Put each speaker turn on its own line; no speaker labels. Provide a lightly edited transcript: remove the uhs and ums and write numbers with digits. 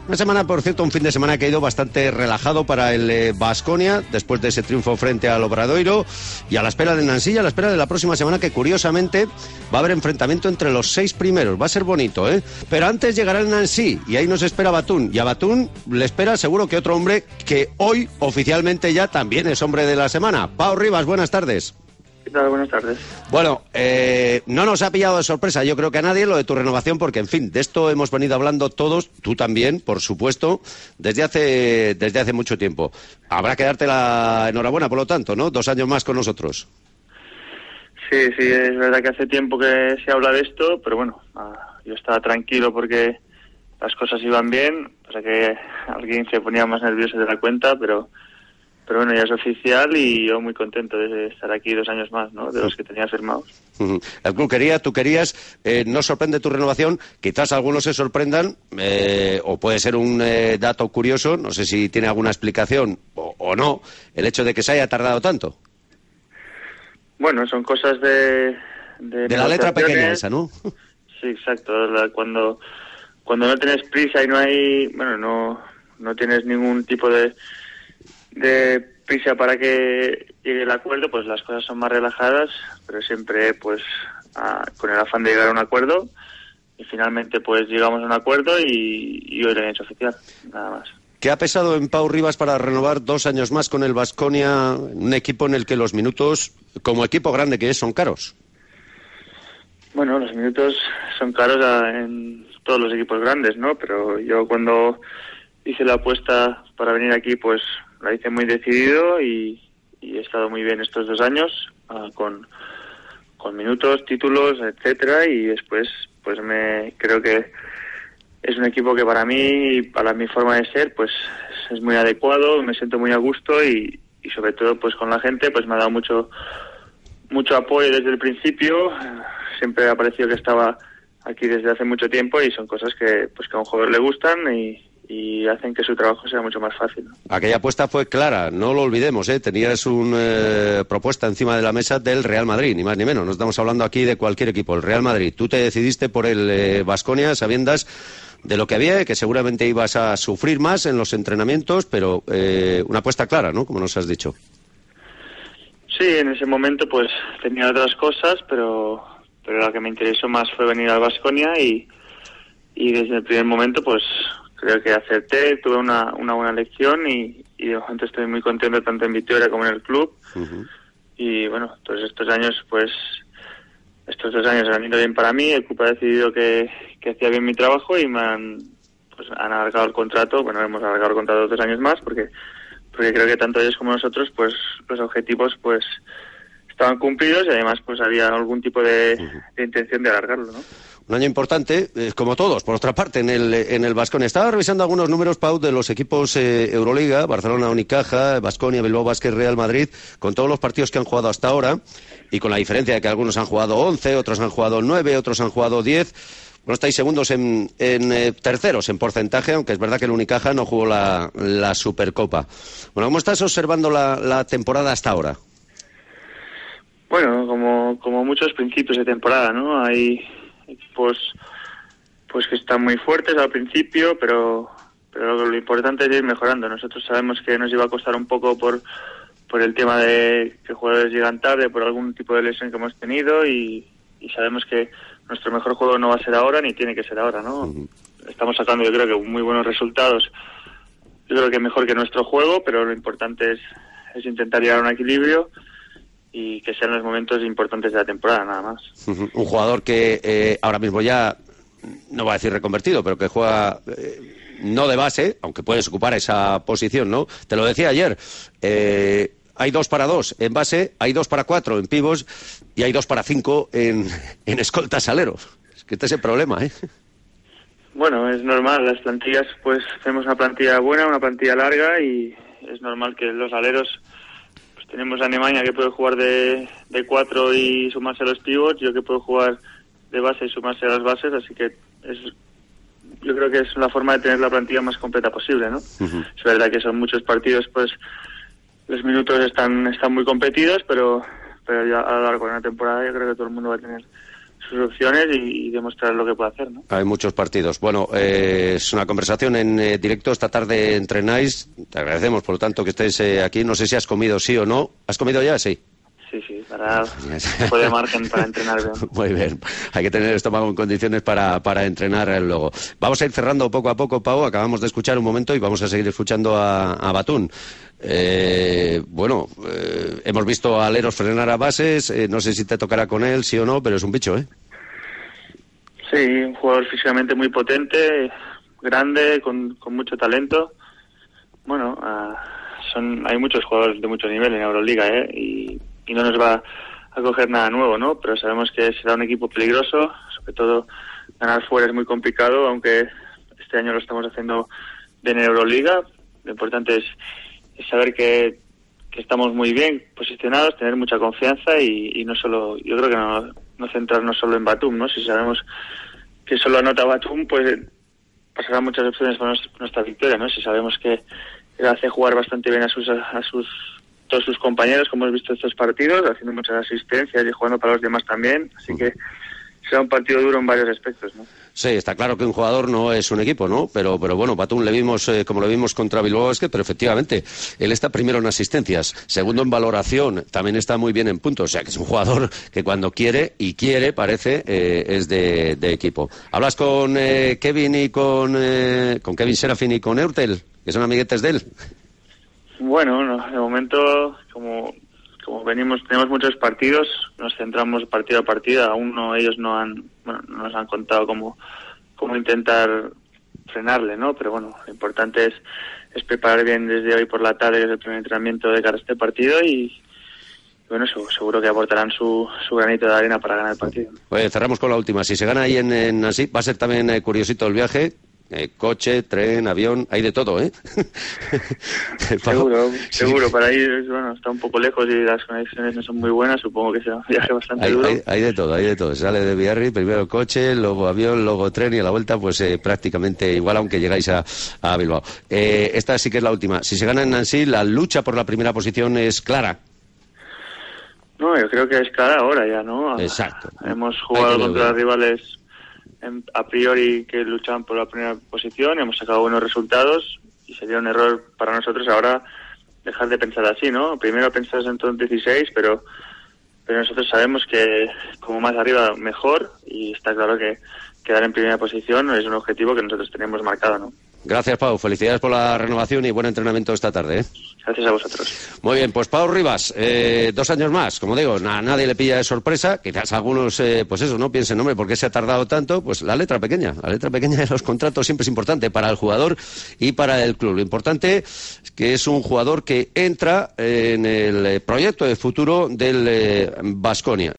Una semana, por cierto, un fin de semana que ha ido bastante relajado para el Baskonia, después de ese triunfo frente al Obradoiro, y a la espera de Nancy, a la espera de la próxima semana, que curiosamente va a haber enfrentamiento entre los 6 primeros. Va a ser bonito, ¿eh? Pero antes llegará el Nancy, y ahí nos espera Batún. Y a Batún le espera seguro que otro hombre que hoy oficialmente ya también es hombre de la semana. Pau Rivas, buenas tardes.
¿Qué tal? Buenas tardes.
Bueno, no nos ha pillado de sorpresa, yo creo que a nadie, lo de tu renovación, porque, en fin, de esto hemos venido hablando todos, tú también, por supuesto, desde hace mucho tiempo. Habrá que darte la enhorabuena, por lo tanto, ¿no? 2 años más con nosotros.
Sí, es verdad que hace tiempo que se habla de esto, pero bueno, yo estaba tranquilo porque las cosas iban bien, o sea que alguien se ponía más nervioso de la cuenta, pero bueno, ya es oficial y yo muy contento de estar aquí 2 años más, ¿no? De los que tenía firmados.
El club quería, tú querías, no sorprende tu renovación, quizás algunos se sorprendan, o puede ser un dato curioso, no sé si tiene alguna explicación o no, el hecho de que se haya tardado tanto.
Bueno, son cosas de
la letra pequeña esa, ¿no?
Sí, exacto, cuando no tienes prisa y no hay, bueno, no tienes ningún tipo de prisa para que llegue el acuerdo, pues las cosas son más relajadas, pero siempre pues con el afán de llegar a un acuerdo, y finalmente pues llegamos a un acuerdo y hoy lo han hecho oficial, nada más.
¿Qué ha pesado en Pau Rivas para renovar 2 años más con el Baskonia, un equipo en el que los minutos, como equipo grande que es, son caros?
Bueno, los minutos son caros en todos los equipos grandes, ¿no? Pero yo cuando hice la apuesta para venir aquí, pues la hice muy decidido y he estado muy bien estos 2 años con minutos, títulos, etcétera, y después pues creo que es un equipo que para mí, para mi forma de ser, pues es muy adecuado, me siento muy a gusto y sobre todo pues con la gente pues me ha dado mucho apoyo desde el principio. Siempre ha parecido que estaba aquí desde hace mucho tiempo y son cosas que pues que a un jugador le gustan y hacen que su trabajo sea mucho más fácil, ¿no?
Aquella apuesta fue clara, no lo olvidemos, ¿eh? Tenías una propuesta encima de la mesa del Real Madrid, ni más ni menos. No estamos hablando aquí de cualquier equipo, el Real Madrid. Tú te decidiste por el Baskonia, sabiendas de lo que había, que seguramente ibas a sufrir más en los entrenamientos, pero una apuesta clara, ¿no? Como nos has dicho.
Sí, en ese momento pues tenía otras cosas, pero la que me interesó más fue venir al Baskonia y desde el primer momento pues creo que acerté, tuve una buena lección y de momento estoy muy contento tanto en Vitoria como en el club. Uh-huh. Y bueno, pues estos 2 años han ido bien para mí, el club ha decidido que hacía bien mi trabajo y han alargado el contrato, bueno, hemos alargado el contrato 2 años más porque creo que tanto ellos como nosotros pues los objetivos pues estaban cumplidos y además pues había algún tipo de intención de alargarlo, ¿no?
Un año importante, como todos, por otra parte, en el Baskonia. Estaba revisando algunos números, Pau, de los equipos Euroliga, Barcelona, Unicaja, Baskonia, Bilbao Basket, Real Madrid, con todos los partidos que han jugado hasta ahora, y con la diferencia de que algunos han jugado 11, otros han jugado 9, otros han jugado 10. Bueno, estáis segundos en terceros en porcentaje, aunque es verdad que el Unicaja no jugó la Supercopa. Bueno, ¿cómo estás observando la temporada hasta ahora?
Bueno, como muchos principios de temporada, ¿no? Hay equipos pues que están muy fuertes al principio, pero lo importante es ir mejorando. Nosotros sabemos que nos iba a costar un poco por el tema de que jugadores llegan tarde, por algún tipo de lesión que hemos tenido y sabemos que nuestro mejor juego no va a ser ahora ni tiene que ser ahora, ¿no? Uh-huh. Estamos sacando, yo creo que muy buenos resultados. Yo creo que mejor que nuestro juego, pero lo importante es intentar llegar a un equilibrio y que sean los momentos importantes de la temporada, nada más.
Uh-huh. Un jugador que ahora mismo ya, no va a decir reconvertido, pero que juega no de base, aunque puedes ocupar esa posición, ¿no? Te lo decía ayer, hay 2 para 2 en base, hay 2 para 4 en pivos y hay 2 para 5 en escoltas aleros. Es que este es el problema, ¿eh?
Bueno, es normal, las plantillas, pues tenemos una plantilla buena, una plantilla larga y es normal que los aleros... Tenemos a Nemanja que puede jugar de 4 y sumarse a los pivots, yo que puedo jugar de base y sumarse a las bases, así que yo creo que es la forma de tener la plantilla más completa posible, ¿no? Uh-huh. Es verdad que son muchos partidos, pues los minutos están muy competidos, pero ya a lo largo de una temporada yo creo que todo el mundo va a tener opciones y demostrar lo que puede hacer, ¿no?
Hay muchos partidos. Bueno, es una conversación en directo. Esta tarde entrenáis. Te agradecemos, por lo tanto, que estés aquí. No sé si has comido sí o no. ¿Has comido ya? Sí.
Sí, para poder margen para entrenar bien.
Muy bien, hay que tener el estómago en condiciones para entrenar luego. Vamos a ir cerrando poco a poco, Pau. Acabamos de escuchar un momento y vamos a seguir escuchando a Batún. Hemos visto a Leros frenar a Bases. No sé si te tocará con él, sí o no, pero es un bicho, ¿eh?
Sí, un jugador físicamente muy potente, grande, con mucho talento. Bueno, hay muchos jugadores de mucho nivel en Euroliga, y no nos va a coger nada nuevo, ¿no? Pero sabemos que será un equipo peligroso, sobre todo ganar fuera es muy complicado, aunque este año lo estamos haciendo bien en Euroliga. Lo importante es saber que estamos muy bien posicionados, tener mucha confianza y no solo, yo creo que no centrarnos solo en Batum, ¿no? Si sabemos que solo anota Batum, pues pasarán muchas opciones para nuestra victoria, ¿no? Si sabemos que él hace jugar bastante bien a todos sus compañeros, como hemos visto estos partidos, haciendo muchas asistencias y jugando para los demás también, así que será un partido duro en varios aspectos, ¿no?
Sí, está claro que un jugador no es un equipo, ¿no? Pero bueno, Batum le vimos como lo vimos contra Bilbao Basket, pero efectivamente, él está primero en asistencias, segundo en valoración, también está muy bien en puntos, o sea que es un jugador que cuando quiere, parece, es de equipo. ¿Hablas con Kevin y con Kevin Serafin y con Eurtel, que son amiguetes de él?
Bueno, no, de momento, como tenemos muchos partidos, nos centramos partido a partido. Aún ellos no nos han contado cómo intentar frenarle, ¿no? Pero bueno, lo importante es preparar bien desde hoy por la tarde, desde el primer entrenamiento de cara a este partido y bueno, seguro que aportarán su granito de arena para ganar el partido.
Pues cerramos con la última. Si se gana ahí en Nancy, va a ser también curiosito el viaje. Coche, tren, avión, hay de todo, ¿eh?
Seguro, para ir, está un poco lejos y las conexiones no son muy buenas, supongo que será un viaje bastante duro.
Hay de todo, sale de Biarritz, primero coche, luego avión, luego tren y a la vuelta pues prácticamente igual, aunque llegáis a Bilbao. Esta sí que es la última. Si se gana en Nancy, la lucha por la primera posición es clara.
No, yo creo que es clara ahora ya, ¿no?
Exacto.
Hemos jugado contra rivales a priori que luchaban por la primera posición, hemos sacado buenos resultados y sería un error para nosotros ahora dejar de pensar así, ¿no? Primero pensar en top 16, pero nosotros sabemos que como más arriba mejor y está claro que quedar en primera posición es un objetivo que nosotros tenemos marcado, ¿no?
Gracias, Pau. Felicidades por la renovación y buen entrenamiento esta tarde, ¿eh?
Gracias a vosotros.
Muy bien, pues Pau Rivas, 2 años más, como digo, nadie le pilla de sorpresa, quizás algunos, pues eso, no piensen, hombre, ¿por qué se ha tardado tanto? Pues la letra pequeña de los contratos siempre es importante para el jugador y para el club. Lo importante es que es un jugador que entra en el proyecto de futuro del Baskonia